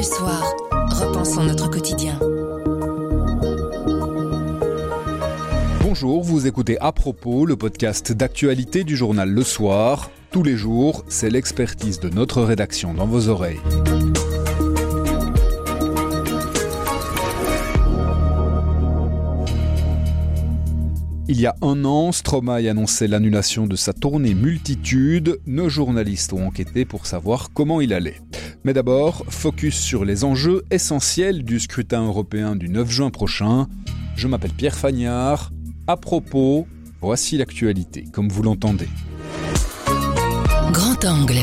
soir, repensons notre quotidien. Bonjour, vous écoutez À propos, le podcast d'actualité du journal Le Soir. Tous les jours, c'est l'expertise de notre rédaction dans vos oreilles. Il y a un an, Stromae annonçait l'annulation de sa tournée Multitude. Nos journalistes ont enquêté pour savoir comment il allait. Mais d'abord, focus sur les enjeux essentiels du scrutin européen du 9 juin prochain. Je m'appelle Pierre Fagnard. À propos, voici l'actualité, comme vous l'entendez. Grand angle.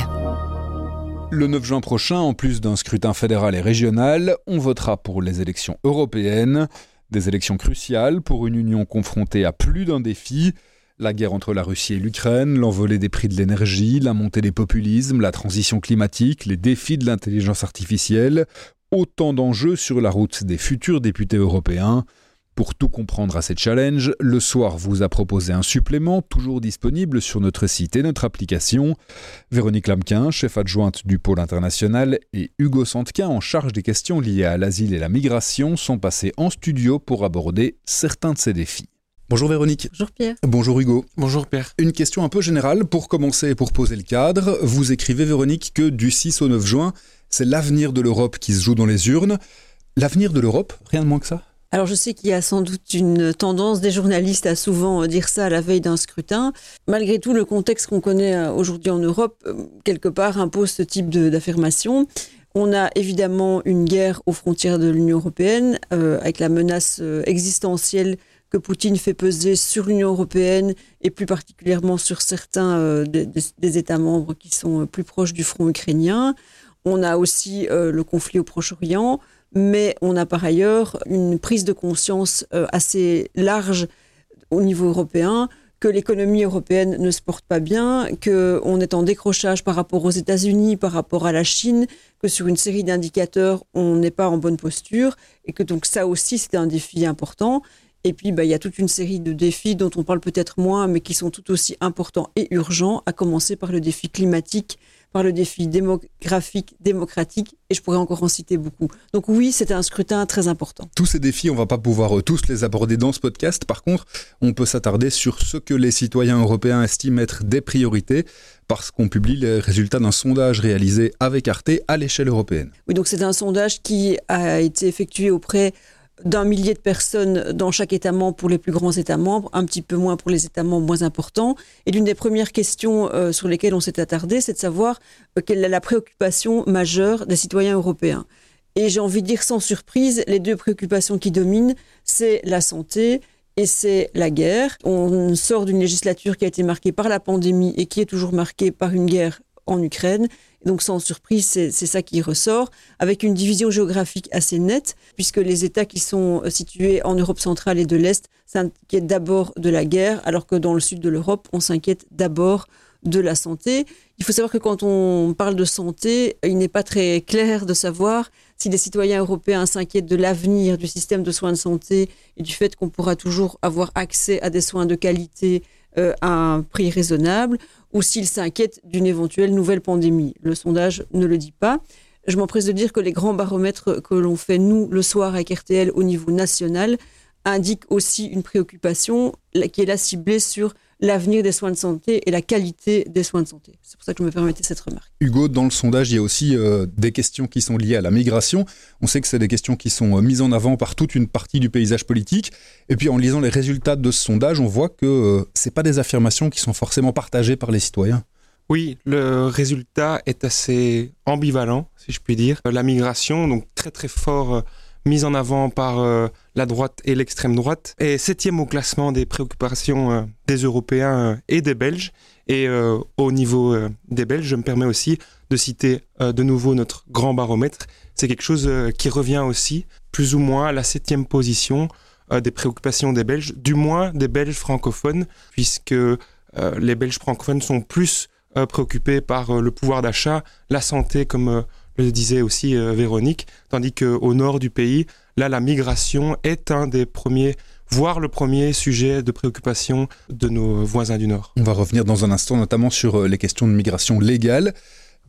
Le 9 juin prochain, en plus d'un scrutin fédéral et régional, on votera pour les élections européennes. Des élections cruciales pour une union confrontée à plus d'un défi. La guerre entre la Russie et l'Ukraine, l'envolée des prix de l'énergie, la montée des populismes, la transition climatique, les défis de l'intelligence artificielle. Autant d'enjeux sur la route des futurs députés européens. Pour tout comprendre à ces challenges, Le Soir vous a proposé un supplément, toujours disponible sur notre site et notre application. Véronique Lamquin, chef adjointe du pôle international, et Hugo Santquin, en charge des questions liées à l'asile et la migration, sont passés en studio pour aborder certains de ces défis. Bonjour Véronique. Bonjour Pierre. Bonjour Hugo. Bonjour Pierre. Une question un peu générale pour commencer et pour poser le cadre. Vous écrivez, Véronique, que du 6 au 9 juin, c'est l'avenir de l'Europe qui se joue dans les urnes. L'avenir de l'Europe, rien de moins que ça ? Alors je sais qu'il y a sans doute une tendance des journalistes à souvent dire ça à la veille d'un scrutin. Malgré tout, le contexte qu'on connaît aujourd'hui en Europe, quelque part, impose ce type d'affirmation. On a évidemment une guerre aux frontières de l'Union européenne, avec la menace existentielle que Poutine fait peser sur l'Union européenne et plus particulièrement sur certains des États membres qui sont plus proches du front ukrainien. On a aussi le conflit au Proche-Orient. Mais on a par ailleurs une prise de conscience assez large au niveau européen que l'économie européenne ne se porte pas bien, qu'on est en décrochage par rapport aux États-Unis, par rapport à la Chine, que sur une série d'indicateurs, on n'est pas en bonne posture et que donc ça aussi, c'est un défi important. Et puis, il y a toute une série de défis dont on parle peut-être moins, mais qui sont tout aussi importants et urgents, à commencer par le défi climatique, par le défi démographique, démocratique, et je pourrais encore en citer beaucoup. Donc oui, c'est un scrutin très important. Tous ces défis, on ne va pas pouvoir tous les aborder dans ce podcast. Par contre, on peut s'attarder sur ce que les citoyens européens estiment être des priorités, parce qu'on publie les résultats d'un sondage réalisé avec Arte à l'échelle européenne. Oui, donc c'est un sondage qui a été effectué auprès d'1 millier de personnes dans chaque État membre pour les plus grands États membres, un petit peu moins pour les États membres moins importants. Et l'une des premières questions sur lesquelles on s'est attardé, c'est de savoir quelle est la préoccupation majeure des citoyens européens. Et j'ai envie de dire sans surprise, les deux préoccupations qui dominent, c'est la santé et c'est la guerre. On sort d'une législature qui a été marquée par la pandémie et qui est toujours marquée par une guerre en Ukraine. Donc sans surprise, c'est ça qui ressort, avec une division géographique assez nette, puisque les États qui sont situés en Europe centrale et de l'Est s'inquiètent d'abord de la guerre, alors que dans le sud de l'Europe, on s'inquiète d'abord de la santé. Il faut savoir que quand on parle de santé, il n'est pas très clair de savoir si les citoyens européens s'inquiètent de l'avenir du système de soins de santé et du fait qu'on pourra toujours avoir accès à des soins de qualité à un prix raisonnable, ou s'ils s'inquiètent d'une éventuelle nouvelle pandémie. Le sondage ne le dit pas. Je m'empresse de dire que les grands baromètres que l'on fait, nous, le soir avec RTL au niveau national, indiquent aussi une préoccupation qui est là ciblée sur l'avenir des soins de santé et la qualité des soins de santé. C'est pour ça que je me permettais cette remarque. Hugo, dans le sondage, il y a aussi des questions qui sont liées à la migration. On sait que c'est des questions qui sont mises en avant par toute une partie du paysage politique. Et puis en lisant les résultats de ce sondage, on voit que ce n'est pas des affirmations qui sont forcément partagées par les citoyens. Oui, le résultat est assez ambivalent, si je puis dire. La migration, donc très très fort mise en avant par la droite et l'extrême droite, est 7e au classement des préoccupations des Européens et des Belges. Et au niveau des Belges, je me permets aussi de citer de nouveau notre grand baromètre. C'est quelque chose qui revient aussi, plus ou moins à la 7e position des préoccupations des Belges, du moins des Belges francophones, puisque les Belges francophones sont plus préoccupés par le pouvoir d'achat, la santé, comme le disait aussi Véronique, tandis qu'au nord du pays, là, la migration est un des premiers, voire le premier sujet de préoccupation de nos voisins du Nord. On va revenir dans un instant notamment sur les questions de migration légale.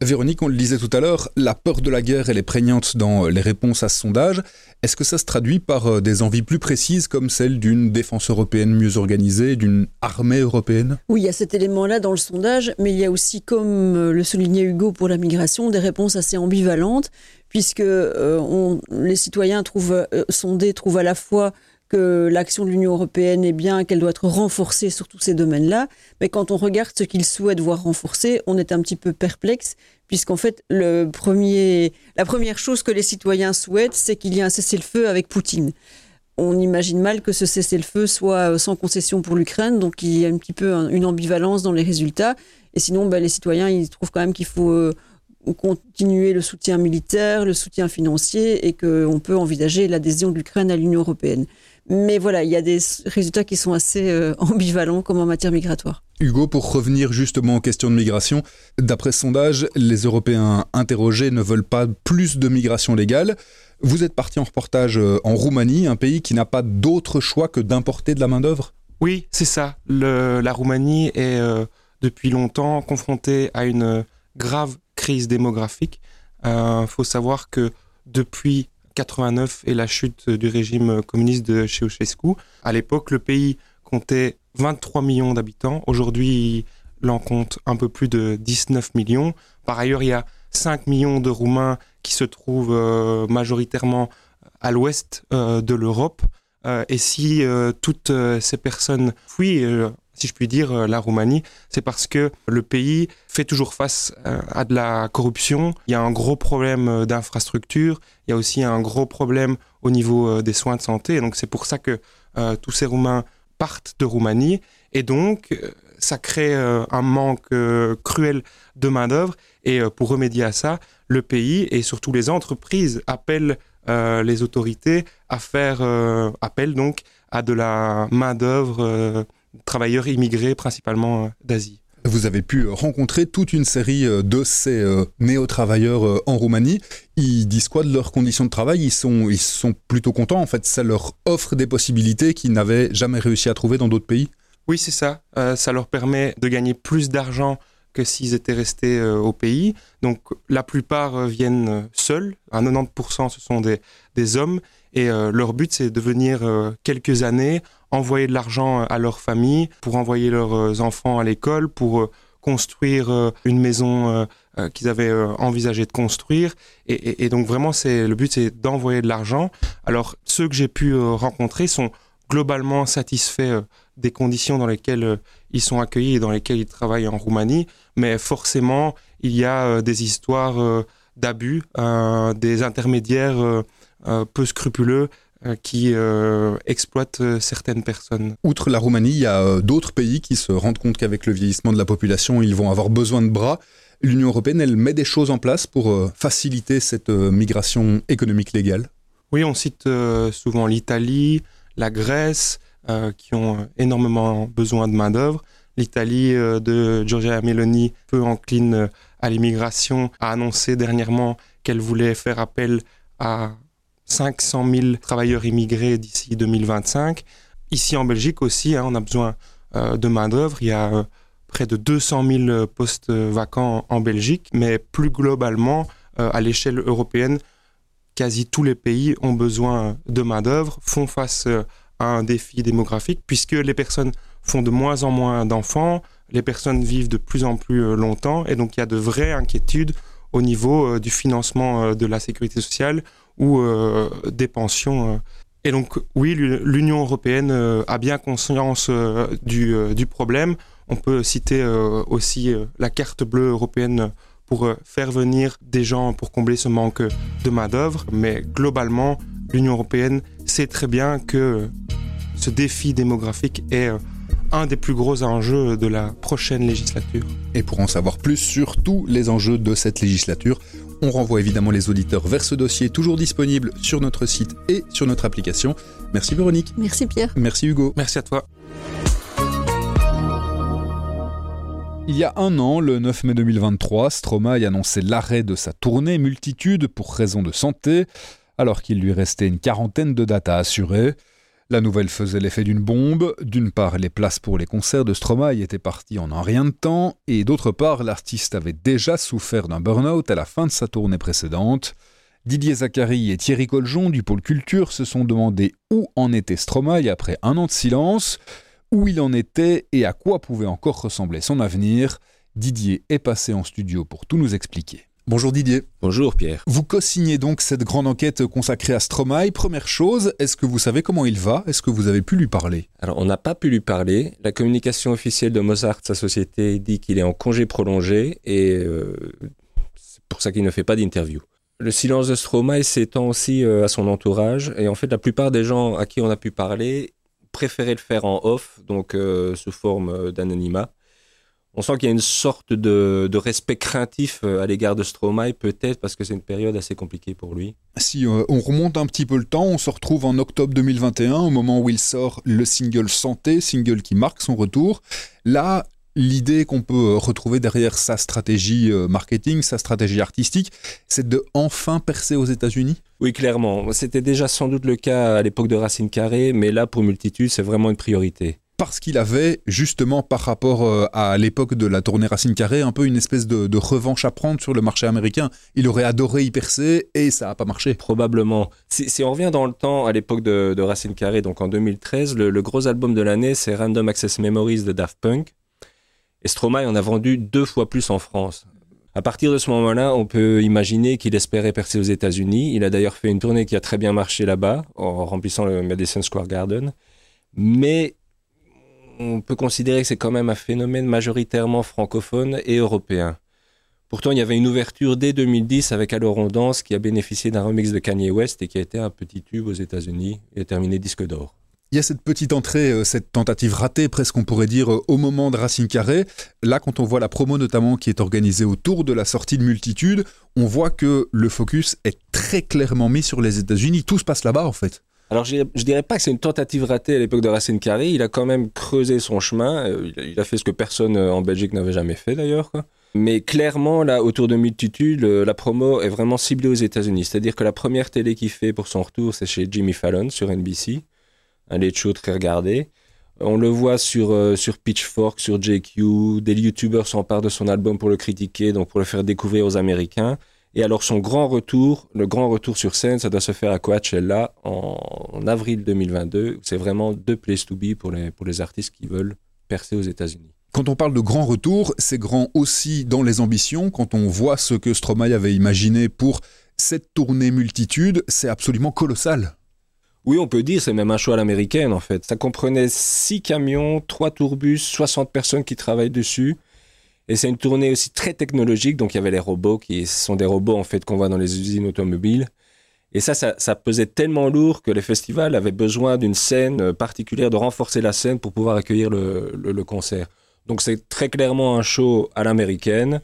Véronique, on le disait tout à l'heure, la peur de la guerre, elle est prégnante dans les réponses à ce sondage. Est-ce que ça se traduit par des envies plus précises comme celle d'une défense européenne mieux organisée, d'une armée européenne ? Oui, il y a cet élément-là dans le sondage, mais il y a aussi, comme le soulignait Hugo pour la migration, des réponses assez ambivalentes, puisque les citoyens sondés trouvent à la fois que l'action de l'Union européenne est bien, qu'elle doit être renforcée sur tous ces domaines-là. Mais quand on regarde ce qu'ils souhaitent voir renforcé, on est un petit peu perplexe, puisqu'en fait, la première chose que les citoyens souhaitent, c'est qu'il y ait un cessez-le-feu avec Poutine. On imagine mal que ce cessez-le-feu soit sans concession pour l'Ukraine, donc il y a un petit peu une ambivalence dans les résultats. Et sinon, les citoyens, ils trouvent quand même qu'il faut continuer le soutien militaire, le soutien financier, et qu'on peut envisager l'adhésion de l'Ukraine à l'Union européenne. Mais voilà, il y a des résultats qui sont assez ambivalents comme en matière migratoire. Hugo, pour revenir justement aux questions de migration, d'après ce sondage, les Européens interrogés ne veulent pas plus de migration légale. Vous êtes parti en reportage en Roumanie, un pays qui n'a pas d'autre choix que d'importer de la main-d'œuvre ? Oui, c'est ça. La Roumanie est depuis longtemps confrontée à une grave crise démographique. Faut savoir que depuis 89 et la chute du régime communiste de Ceausescu, à l'époque, le pays comptait 23 millions d'habitants. Aujourd'hui, il en compte un peu plus de 19 millions. Par ailleurs, il y a 5 millions de Roumains qui se trouvent majoritairement à l'ouest de l'Europe. Et si toutes ces personnes fuient, si je puis dire, la Roumanie, c'est parce que le pays fait toujours face à de la corruption. Il y a un gros problème d'infrastructure. Il y a aussi un gros problème au niveau des soins de santé. Et donc, c'est pour ça que tous ces Roumains partent de Roumanie. Et donc, ça crée un manque cruel de main-d'œuvre. Et pour remédier à ça, le pays et surtout les entreprises appellent les autorités à faire appel donc à de la main-d'œuvre travailleurs immigrés principalement d'Asie. Vous avez pu rencontrer toute une série de ces néo-travailleurs en Roumanie. Ils disent quoi de leurs conditions de travail ? Ils sont plutôt contents. En fait, ça leur offre des possibilités qu'ils n'avaient jamais réussi à trouver dans d'autres pays. Oui, c'est ça. Ça leur permet de gagner plus d'argent que s'ils étaient restés au pays. Donc, la plupart viennent seuls. À 90%, ce sont des hommes. Et leur but, c'est de venir quelques années, envoyer de l'argent à leur famille, pour envoyer leurs enfants à l'école, pour construire une maison qu'ils avaient envisagé de construire. Et donc, vraiment, le but, c'est d'envoyer de l'argent. Alors, ceux que j'ai pu rencontrer sont globalement satisfaits des conditions dans lesquelles ils sont accueillis et dans lesquelles ils travaillent en Roumanie. Mais forcément, il y a des histoires d'abus, des intermédiaires peu scrupuleux qui exploitent certaines personnes. Outre la Roumanie, il y a d'autres pays qui se rendent compte qu'avec le vieillissement de la population, ils vont avoir besoin de bras. L'Union européenne, elle met des choses en place pour faciliter cette migration économique légale. Oui, on cite souvent l'Italie, la Grèce, qui ont énormément besoin de main-d'œuvre. L'Italie de Giorgia Meloni, peu encline à l'immigration, a annoncé dernièrement qu'elle voulait faire appel à 500 000 travailleurs immigrés d'ici 2025. Ici en Belgique aussi, on a besoin de main-d'œuvre. Il y a près de 200 000 postes vacants en Belgique, mais plus globalement, à l'échelle européenne, quasi tous les pays ont besoin de main-d'œuvre, font face à un défi démographique, puisque les personnes font de moins en moins d'enfants, les personnes vivent de plus en plus longtemps, et donc il y a de vraies inquiétudes au niveau du financement de la sécurité sociale ou des pensions. Et donc oui, l'Union européenne a bien conscience du problème. On peut citer aussi la carte bleue européenne pour faire venir des gens pour combler ce manque de main-d'œuvre. Mais globalement, l'Union européenne sait très bien que ce défi démographique est un des plus gros enjeux de la prochaine législature. Et pour en savoir plus sur tous les enjeux de cette législature, on renvoie évidemment les auditeurs vers ce dossier toujours disponible sur notre site et sur notre application. Merci Véronique. Merci Pierre. Merci Hugo. Merci à toi. Il y a un an, le 9 mai 2023, Stromae annonçait l'arrêt de sa tournée Multitude pour raison de santé, alors qu'il lui restait une quarantaine de dates à assurer. La nouvelle faisait l'effet d'une bombe. D'une part, les places pour les concerts de Stromae étaient parties en un rien de temps, et d'autre part, l'artiste avait déjà souffert d'un burn-out à la fin de sa tournée précédente. Didier Zachary et Thierry Coljon du Pôle Culture se sont demandé où en était Stromae après un an de silence, où il en était et à quoi pouvait encore ressembler son avenir. Didier est passé en studio pour tout nous expliquer. Bonjour Didier. Bonjour Pierre. Vous co-signez donc cette grande enquête consacrée à Stromae. Première chose, est-ce que vous savez comment il va ? Est-ce que vous avez pu lui parler ? Alors on n'a pas pu lui parler. La communication officielle de Mozart, sa société, dit qu'il est en congé prolongé et c'est pour ça qu'il ne fait pas d'interview. Le silence de Stromae s'étend aussi à son entourage et en fait la plupart des gens à qui on a pu parler préféraient le faire en off, donc sous forme d'anonymat. On sent qu'il y a une sorte de respect craintif à l'égard de Stromae, peut-être parce que c'est une période assez compliquée pour lui. Si on remonte un petit peu le temps, on se retrouve en octobre 2021, au moment où il sort le single Santé, single qui marque son retour. Là, l'idée qu'on peut retrouver derrière sa stratégie marketing, sa stratégie artistique, c'est de enfin percer aux États-Unis ? Oui, clairement. C'était déjà sans doute le cas à l'époque de Racine Carré, mais là, pour Multitude, c'est vraiment une priorité. Parce qu'il avait, justement, par rapport à l'époque de la tournée Racine Carré, un peu une espèce de revanche à prendre sur le marché américain. Il aurait adoré y percer et ça n'a pas marché. Probablement. Si on revient dans le temps, à l'époque de Racine Carré, donc en 2013, le gros album de l'année, c'est Random Access Memories de Daft Punk. Et Stromae en a vendu 2 fois plus en France. À partir de ce moment-là, on peut imaginer qu'il espérait percer aux États-Unis. Il a d'ailleurs fait une tournée qui a très bien marché là-bas, en remplissant le Madison Square Garden. Mais on peut considérer que c'est quand même un phénomène majoritairement francophone et européen. Pourtant, il y avait une ouverture dès 2010 avec Alors on danse qui a bénéficié d'un remix de Kanye West et qui a été un petit tube aux États-Unis et a terminé disque d'or. Il y a cette petite entrée, cette tentative ratée, presque on pourrait dire, au moment de Racine Carré. Là, quand on voit la promo notamment qui est organisée autour de la sortie de Multitude, on voit que le focus est très clairement mis sur les États-Unis. Tout se passe là-bas, en fait. Alors, je dirais pas que c'est une tentative ratée à l'époque de Racine Carré. Il a quand même creusé son chemin. Il a fait ce que personne en Belgique n'avait jamais fait, d'ailleurs, quoi. Mais clairement, là, autour de Multitude, la promo est vraiment ciblée aux États-Unis. C'est-à-dire que la première télé qu'il fait pour son retour, c'est chez Jimmy Fallon sur NBC. Un late show très regardé. On le voit sur Pitchfork, sur JQ. Des youtubeurs s'emparent de son album pour le critiquer, donc pour le faire découvrir aux Américains. Et alors son grand retour, le grand retour sur scène, ça doit se faire à Coachella en avril 2022. C'est vraiment the place to be pour les artistes qui veulent percer aux États-Unis. Quand on parle de grand retour, c'est grand aussi dans les ambitions. Quand on voit ce que Stromae avait imaginé pour cette tournée Multitude, c'est absolument colossal. Oui, on peut dire, c'est même un show à l'américaine en fait. Ça comprenait 6 camions, 3 tourbus, 60 personnes qui travaillent dessus. Et c'est une tournée aussi très technologique, donc il y avait les robots, qui sont des robots en fait qu'on voit dans les usines automobiles. Et ça pesait tellement lourd que les festivals avaient besoin d'une scène particulière, de renforcer la scène pour pouvoir accueillir le concert. Donc c'est très clairement un show à l'américaine.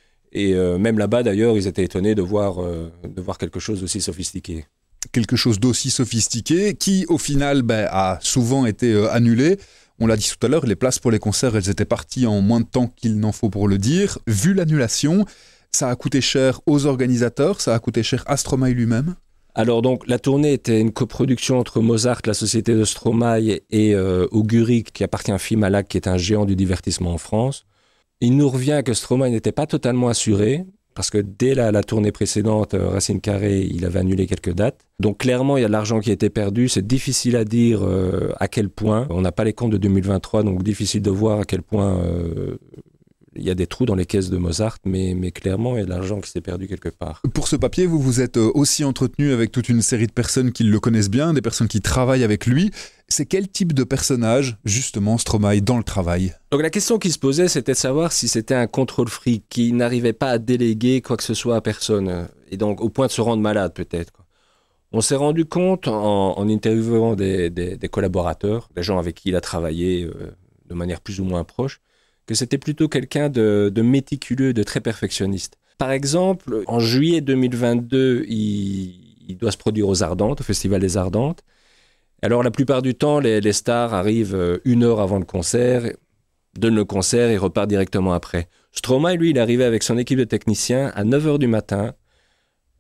Et même là-bas d'ailleurs, ils étaient étonnés de voir quelque chose d'aussi sophistiqué. Quelque chose d'aussi sophistiqué qui, au final, a souvent été annulé. On l'a dit tout à l'heure, les places pour les concerts, elles étaient parties en moins de temps qu'il n'en faut pour le dire. Vu l'annulation, ça a coûté cher aux organisateurs, ça a coûté cher à Stromae lui-même. Alors donc, la tournée était une coproduction entre Mozart, la société de Stromae, et Augury, qui appartient à Filmalac, qui est un géant du divertissement en France. Il nous revient que Stromae n'était pas totalement assuré, parce que dès la tournée précédente, Racine Carré, il avait annulé quelques dates. Donc clairement, il y a de l'argent qui a été perdu. C'est difficile à dire à quel point. On n'a pas les comptes de 2023, donc difficile de voir à quel point il y a des trous dans les caisses de Mozart, mais clairement, il y a de l'argent qui s'est perdu quelque part. Pour ce papier, vous vous êtes aussi entretenu avec toute une série de personnes qui le connaissent bien, des personnes qui travaillent avec lui. C'est quel type de personnage, justement, Stromae, dans le travail ? Donc la question qui se posait, c'était de savoir si c'était un contrôle freak qui n'arrivait pas à déléguer quoi que ce soit à personne, et donc au point de se rendre malade peut-être. On s'est rendu compte en interviewant des collaborateurs, des gens avec qui il a travaillé de manière plus ou moins proche, que c'était plutôt quelqu'un de méticuleux, de très perfectionniste. Par exemple, en juillet 2022, il doit se produire aux Ardentes, au Festival des Ardentes. Alors la plupart du temps, les stars arrivent 1 heure avant le concert, donnent le concert et repartent directement après. Stromae, lui, il est arrivé avec son équipe de techniciens à 9h du matin,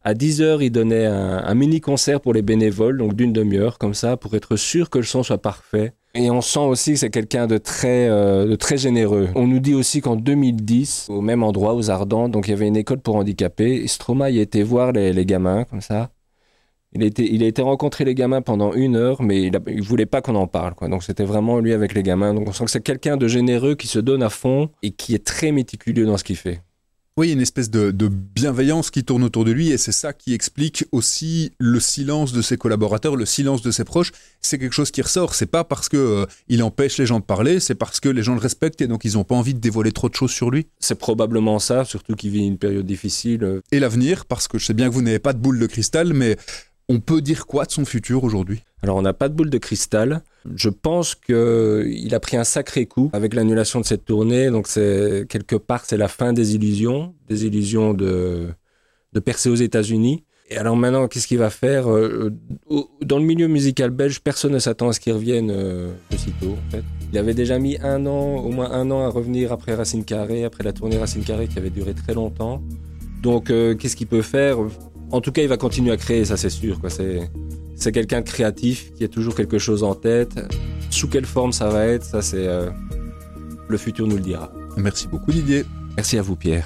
À 10h, il donnait un mini-concert pour les bénévoles, donc d'une demi-heure, comme ça, pour être sûr que le son soit parfait. Et on sent aussi que c'est quelqu'un de très généreux. On nous dit aussi qu'en 2010, au même endroit, aux Ardentes, donc il y avait une école pour handicapés, Stromae y a été voir les gamins, comme ça. Il a été rencontrer les gamins pendant 1 heure, mais il voulait pas qu'on en parle, quoi. Donc c'était vraiment lui avec les gamins. Donc on sent que c'est quelqu'un de généreux qui se donne à fond et qui est très méticuleux dans ce qu'il fait. Oui, il y a une espèce de bienveillance qui tourne autour de lui et c'est ça qui explique aussi le silence de ses collaborateurs, le silence de ses proches. C'est quelque chose qui ressort. C'est pas parce que il empêche les gens de parler, c'est parce que les gens le respectent et donc ils n'ont pas envie de dévoiler trop de choses sur lui. C'est probablement ça, surtout qu'il vit une période difficile. Et l'avenir, parce que je sais bien que vous n'avez pas de boule de cristal, mais on peut dire quoi de son futur aujourd'hui ? Alors, on n'a pas de boule de cristal. Je pense qu'il a pris un sacré coup avec l'annulation de cette tournée. Donc, quelque part, c'est la fin des illusions de percer aux États-Unis. Et alors maintenant, qu'est-ce qu'il va faire ? Dans le milieu musical belge, personne ne s'attend à ce qu'il revienne de sitôt, en fait. Il avait déjà mis au moins un an à revenir après Racine Carrée, après la tournée Racine Carrée qui avait duré très longtemps. Donc, qu'est-ce qu'il peut faire ? En tout cas, il va continuer à créer, ça c'est sûr, quoi. C'est quelqu'un de créatif qui a toujours quelque chose en tête. Sous quelle forme ça va être, ça c'est le futur nous le dira. Merci beaucoup Didier. Merci à vous Pierre.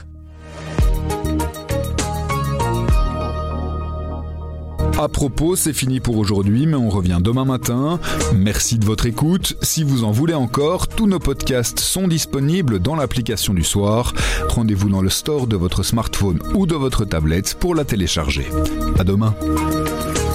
À propos, c'est fini pour aujourd'hui, mais on revient demain matin. Merci de votre écoute. Si vous en voulez encore, tous nos podcasts sont disponibles dans l'application du soir. Rendez-vous dans le store de votre smartphone ou de votre tablette pour la télécharger. À demain.